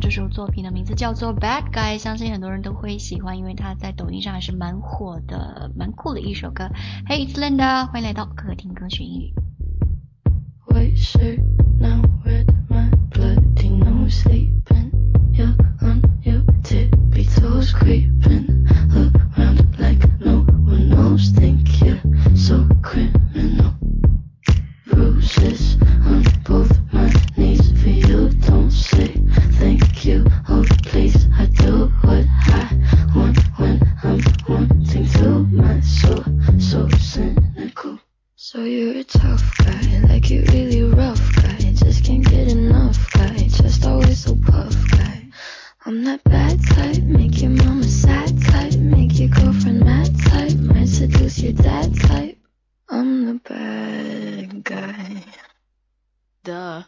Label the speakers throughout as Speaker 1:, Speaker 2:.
Speaker 1: 这首作品的名字叫做 Bad Guy， 相信很多人都会喜欢，因为它在抖音上还是蛮火的，蛮酷的一首歌。Hey, it's Linda， 欢迎来到客厅歌学英语。
Speaker 2: White shirt now red, my bloody nose sleeping. You're on your tippy toes creeping around like no one knows. Think you're so criminal. Bruises on both my knees for you. Don't say thank you, oh please. I do what I want when I'm wanting to. My soul so cynical. So you're a tough guy, like you really rough guy. Just can't get enough guy, just always so puff guy. I'm that bad type, make your mama sad type, make your girlfriend mad type, might seduce your dad type. I'm the bad guy. Duh.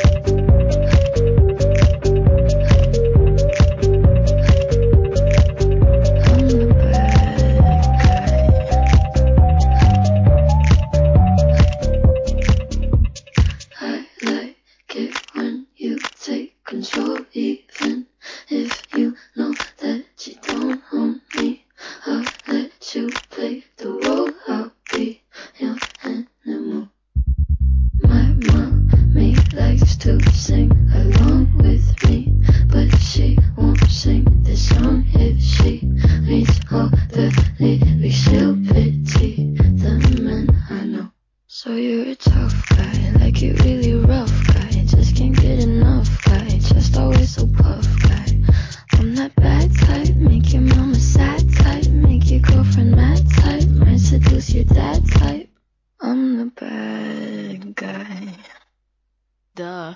Speaker 2: Control even if you know that you don't own me. I'll let you play the role. I'll be your animal. My mommy likes to sing along with me, but she won't sing this song if she reads all the lyrics. She'll pity the men I know. So you're a tough guy, like you really rough guy. Just can't get enough guy, just always so puff guy. I'm that bad type, make your mama sad type, make your girlfriend mad type, might seduce your dad type. I'm the bad guy. Duh.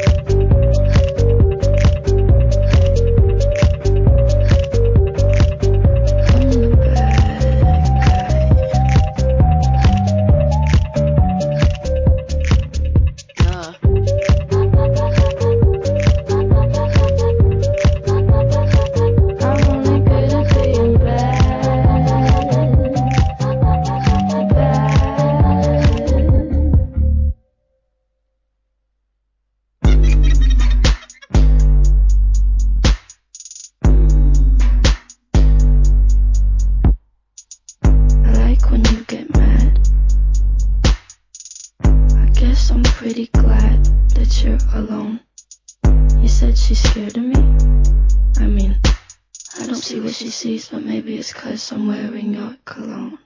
Speaker 2: Pretty glad that you're alone. You said she's scared of me? I mean, I don't see what she sees, but maybe it's 'cause I'm wearing your cologne.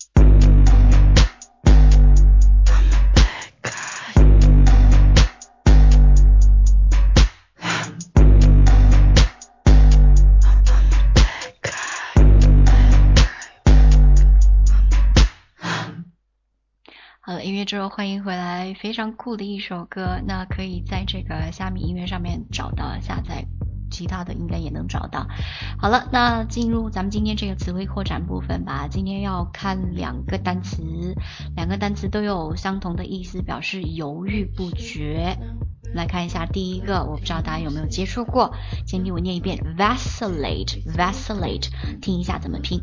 Speaker 1: 好了，音乐之后欢迎回来，非常酷的一首歌，那可以在这个虾米音乐上面找到下载，其他的应该也能找到。好了，那进入咱们今天这个词汇扩展部分吧。今天要看两个单词都有相同的意思，表示犹豫不决。来看一下第一个，我不知道大家有没有接触过，先听我念一遍 vacillate， 听一下怎么拼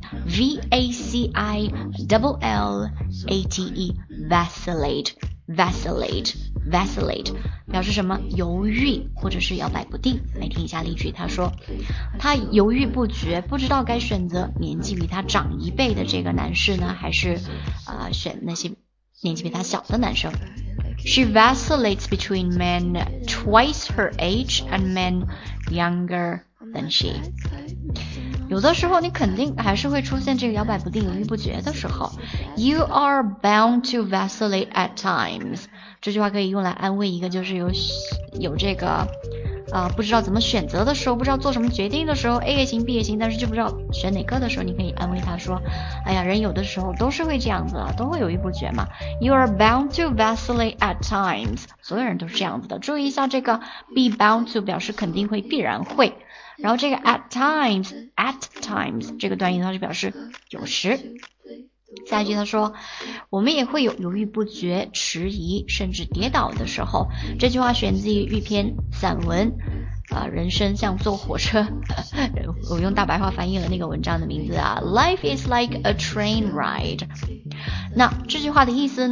Speaker 1: vacillate， vacillate 表示什么？犹豫或者是摇摆不定。来听一下例句，他说他犹豫不决，不知道该选择年纪比他长一倍的这个男士呢，还是选那些年纪比他小的男生。She vacillates between men twice her age and men younger than she. 有的时候你肯定还是会出现这个摇摆不定、犹豫不决的时候。You are bound to vacillate at times. 这句话可以用来安慰一个就是有这个不知道怎么选择的时候，不知道做什么决定的时候 A 也行 B 也行，但是就不知道选哪个的时候，你可以安慰他说，哎呀，人有的时候都是会这样子的，都会犹豫不决嘛。You are bound to vacillate at times. 所有人都是这样子的。注意一下这个 be bound to 表示肯定会必然会，然后这个 at times 这个短语它是表示有时。下一句他说我们也会有犹豫不决、迟疑甚至跌倒的时候。这句话选自于一篇散文人生像坐火车我用大白话翻译了那个文章的名字Life is like a train ride。 那这句话的意思呢，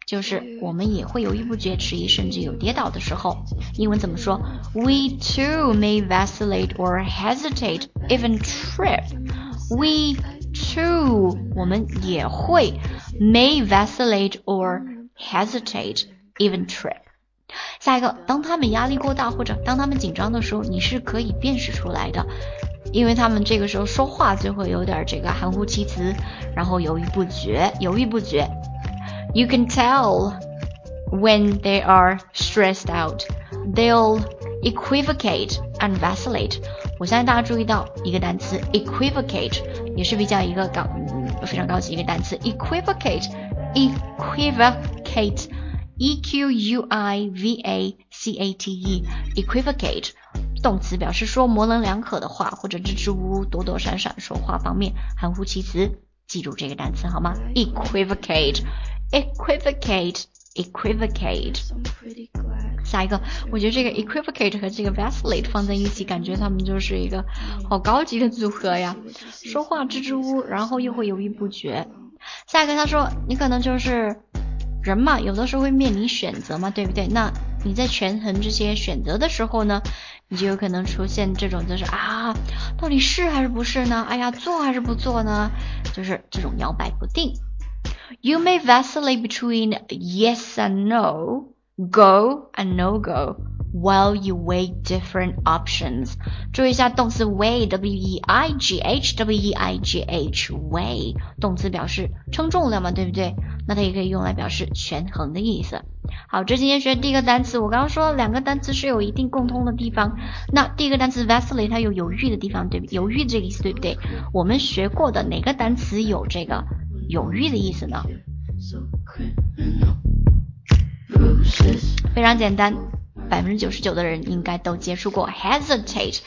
Speaker 1: 就是我们也会犹豫不决、迟疑，甚至有跌倒的时候。英文怎么说？ We too may vacillate or hesitate, even trip. We too, 我们也会 may vacillate or hesitate, even trip. 下一个，当他们压力过大或者当他们紧张的时候，你是可以辨识出来的，因为他们这个时候说话就会有点这个含糊其辞，然后犹豫不决。You can tell when they are stressed out. They'll equivocate and vacillate. 我相信大家注意到一个单词 equivocate 也是比较一个非常高级一个单词 equivocate E-Q-U-I-V-A-C-A-T-E equivocate 动词表示说模棱两可的话，或者支支吾吾躲躲闪闪，说话方面含糊其辞。记住这个单词好吗？ equivocate 下一个，我觉得这个 equivocate 和这个 vacillate 放在一起，感觉他们就是一个好高级的组合呀，说话支支吾吾，然后又会犹豫不决。下一个他说，你可能就是人嘛，有的时候会面临选择嘛，对不对？那你在权衡这些选择的时候呢，你就有可能出现这种就是到底是还是不是呢？做还是不做呢？就是这种摇摆不定。You may vacillate between yes and no, go and no go, while you weigh different options. 注意一下动词 weigh, W-E-I-G-H, weigh 动词表示称重量嘛，对不对？那它也可以用来表示权衡的意思。好，这今天学第一个单词，我刚刚说两个单词是有一定共通的地方。那第一个单词 vacillate 它有犹豫的地方，对不对？犹豫这个意思对不对？我们学过的哪个单词有这个犹豫的意思呢？非常简单，99%的人应该都接触过 hesitate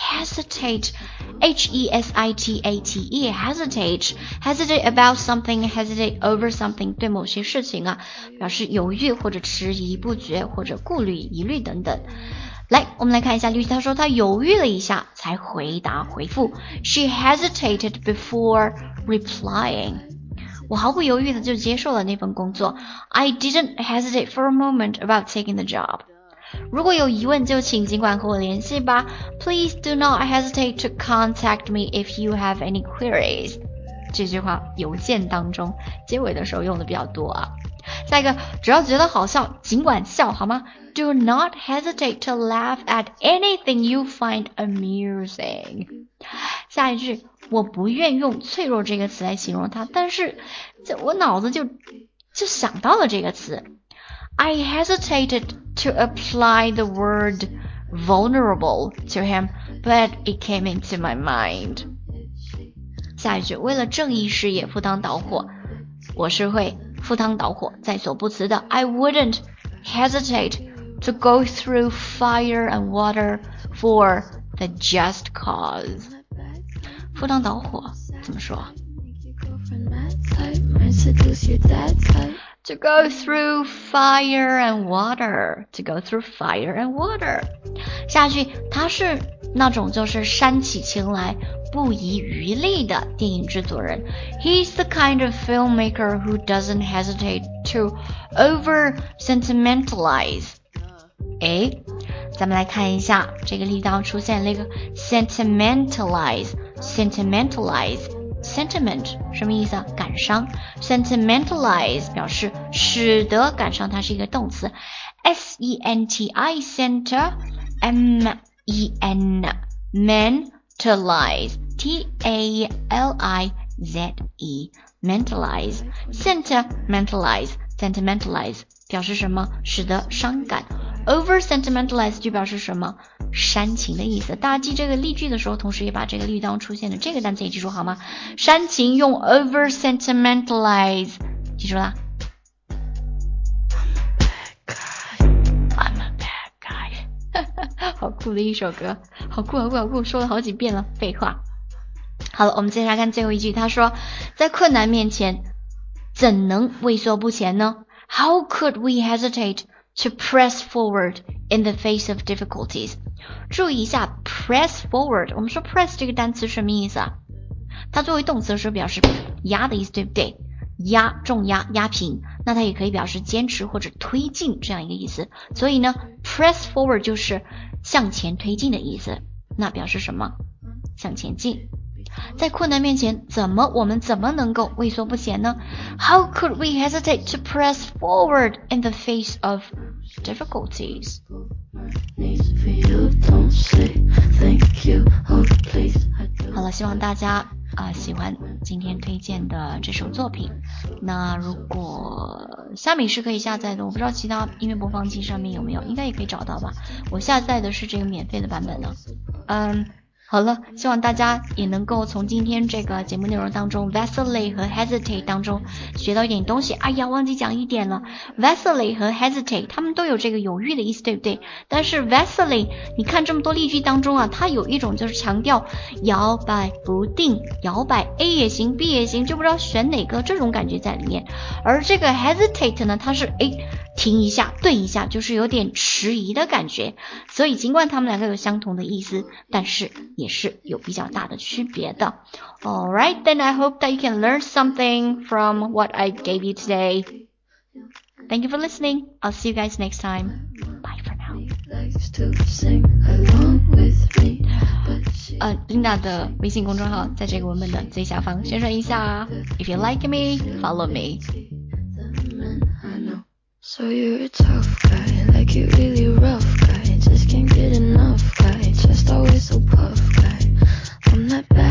Speaker 1: H-E-S-I-T-A-T-E hesitate about something, hesitate over something 对某些事情表示犹豫或者迟疑不决或者顾虑疑虑等等。来，我们来看一下例句，他说他犹豫了一下才回复 She hesitated before replying， 我毫不犹豫的就接受了那份工作。 I didn't hesitate for a moment about taking the job。 如果有疑问就请尽管和我联系吧。 Please do not hesitate to contact me if you have any queries。 这句话邮件当中结尾的时候用的比较多下一个，只要觉得好笑尽管笑好吗？ Do not hesitate to laugh at anything you find amusing。 下一句，我不愿用脆弱这个词来形容它，但是我脑子就想到了这个词。 I hesitated to apply the word vulnerable to him, but it came into my mind。 下一句，为了正义事业赴汤蹈火，我是会赴汤蹈火在所不辞的。 I wouldn't hesitate to go through fire and water for the just cause。 赴汤蹈火怎么说？ To go through fire and water. To go through fire and water。 下句，他是那种就是煽起情来不遗余力的电影制作人。 He's the kind of filmmaker who doesn't hesitate to over-sentimentalize。 咱们来看一下这个例当出现了一个 sentimentalize sentiment 什么意思感伤。 sentimentalize 表示使得感伤，它是一个动词 S-E-N-T-I center M-E-N mentalize T-A-L-I-Z-E mentalize sentimentalize 表示什么？使得伤感。 over sentimentalize 就表示什么？煽情的意思。大家记这个例句的时候，同时也把这个例句当中出现的这个单词也记住好吗？煽情用 over sentimentalize， 记住啦。I'm a bad guy 好酷的一首歌，好酷，说了好几遍了，废话。好了，我们接下来看最后一句，他说在困难面前怎能畏缩不前呢？ How could we hesitate to press forward in the face of difficulties？ 注意一下 press forward， 我们说 press 这个单词什么意思它作为动词的时候表示压的意思，对不对？压，重压，压平。 那它也可以表示坚持或者推进这样一个意思。所以呢 press forward 就是向前推进的意思。那表示什么？向前进。在困难面前我们怎么能够畏缩不前呢？ How could we hesitate to press forward in the face of difficulties? 好了，希望大家喜欢今天推荐的这首作品。那如果虾米是可以下载的，我不知道其他音乐播放器上面有没有，应该也可以找到吧。我下载的是这个免费的版本呢。好了，希望大家也能够从今天这个节目内容当中 vacillate 和 hesitate 当中学到一点东西。哎呀，忘记讲一点了， vacillate 和 hesitate 他们都有这个犹豫的意思，对不对？但是 vacillate 你看这么多例句当中啊，它有一种就是强调摇摆不定，摇摆 A 也行 B 也行，就不知道选哪个，这种感觉在里面。而这个 hesitate 呢，它是停一下顿一下，就是有点迟疑的感觉。所以尽管他们两个有相同的意思，但是也是有比较大的区别的。 Alright, then I hope that you can learn something from what I gave you today. Thank you for listening. I'll see you guys next time. Bye for now. Linda 的微信公众号在这个文本的最下方宣传一下。 If you like me, follow me.
Speaker 2: So you're a tough guy, like you really rough guy, just can't get enough guy, just always so puff guy. I'm that bad